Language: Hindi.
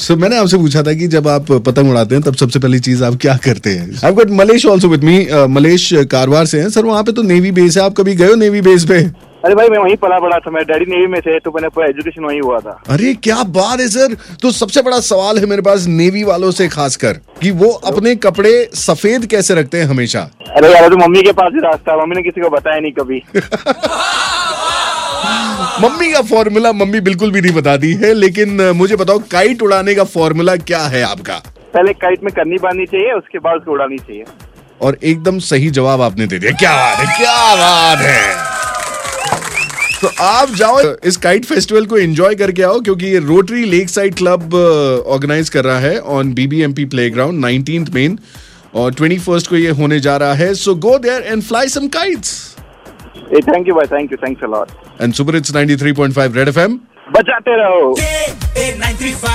सो मैंने आपसे पूछा था कि जब आप पतंग उड़ाते हैं तब सबसे पहली चीज आप क्या करते हैं? I've got Malesh also with me. Malesh Karwar से हैं सर। वहाँ पे तो नेवी बेस है, आप कभी गए हो नेवी बेस पे? अरे भाई मैं वहीं पला बड़ा था, मेरे डैडी नेवी में थे तो मैंने पूरा एजुकेशन वहीं हुआ था। अरे क्या बात है सर। तो सबसे बड़ा सवाल है मेरे पास नेवी वालों से खासकर कि वो अपने कपड़े सफेद कैसे रखते हैं हमेशा? अरे यार तो मम्मी के पास ही रास्ता, मम्मी ने किसी को बताया नहीं कभी। मम्मी का फॉर्मूला मम्मी बिल्कुल भी नहीं बताती है, लेकिन मुझे बताओ काइट उड़ाने का फॉर्मूला क्या है आपका? पहले काइट में करनी बांधनी चाहिए, उसके बाद उसको उड़ानी चाहिए। और एकदम सही जवाब आपने दे दिया। क्या बात है, क्या बात है। तो आप जाओ इस काइट फेस्टिवल को एंजॉय करके आओ, क्योंकि ये rotary lake side club organise कर रहा है on BBMP playground 19th main, और 21st को ये होने जा रहा है। So go there and fly some kites. Thank you भाई, thank you, thanks a lot. And super hits 93.5 red FM बजाते रहो।